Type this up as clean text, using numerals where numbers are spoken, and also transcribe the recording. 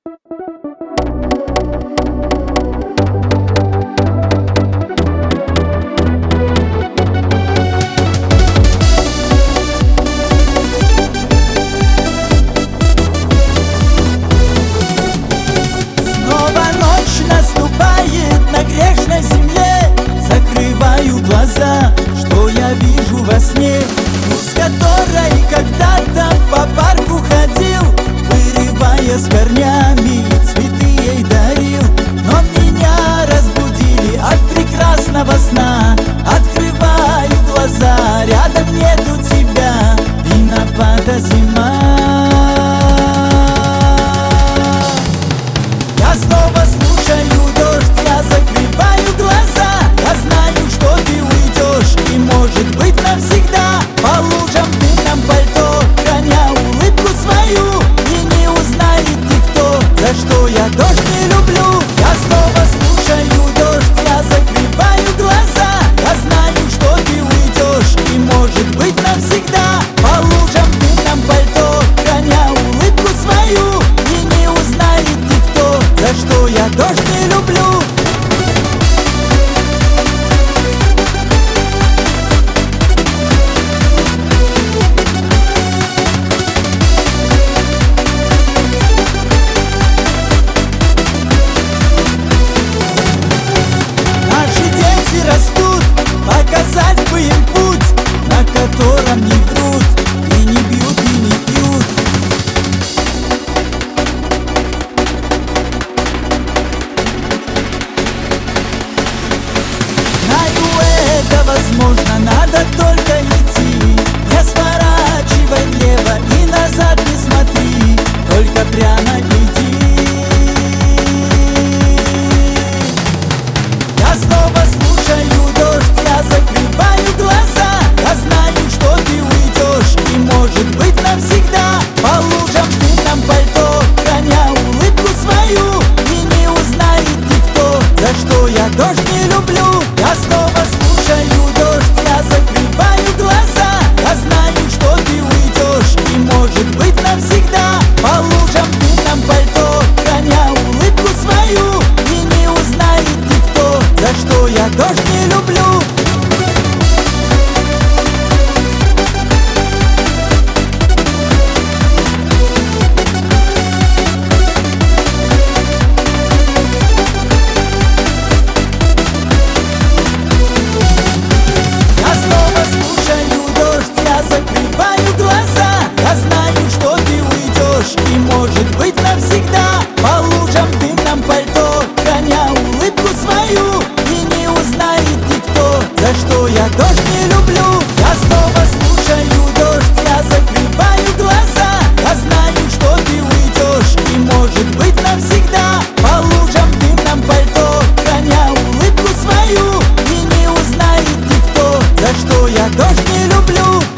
На грешной земле закрываю глаза, что я вижу во сне? Ту, с которой когда-то по парку ходил, вырывая с корнями, цветы ей дарил. Но меня разбудили от прекрасного сна. Открываю глаза, рядом нету тебя, виновата зима. Я снова слушаю дождь, я закрываю глаза. Я знаю, что ты уйдешь, и может быть навсегда. По лужам в дымном пальто, храня улыбку свою, и не узнает никто, за что я дождь не люблю. Я снова слушаю дождь, я закрываю глаза. Я знаю, что ты уйдешь, и может быть навсегда. По лужам в дымном пальто, храня улыбку свою, и не узнает никто, за что я дождь не люблю. Наши дети растут, показать бы им путь, на котором не врут, и не бьют, и не пьют. Знаю, это возможно, надо только идти. Не сворачивай влево и назад не смотри, только прямо иди. Я снова слушаю дождь, я закрываю глаза. Я знаю, что ты уйдешь, и может быть навсегда. По лужам в дымном пальто, храня улыбку свою, и не узнает никто, за что я дождь не люблю. Я снова слушаю дождь, я закрываю глаза. Я знаю, что ты уйдешь, и может быть навсегда. По лужам в дымном пальто, храня улыбку свою, и не узнает никто, за что я дождь не люблю. Я снова слушаю дождь, я закрываю глаза. Я знаю, что ты уйдешь, и может быть навсегда. По лужам в дымном пальто, храня улыбку свою, и не узнает никто, за что я дождь не люблю. Я снова слушаю дождь, я закрываю глаза. Я знаю, что ты уйдешь, и может быть навсегда. По лужам в дымном пальто, храня улыбку свою, и не узнает никто, за что я дождь не люблю.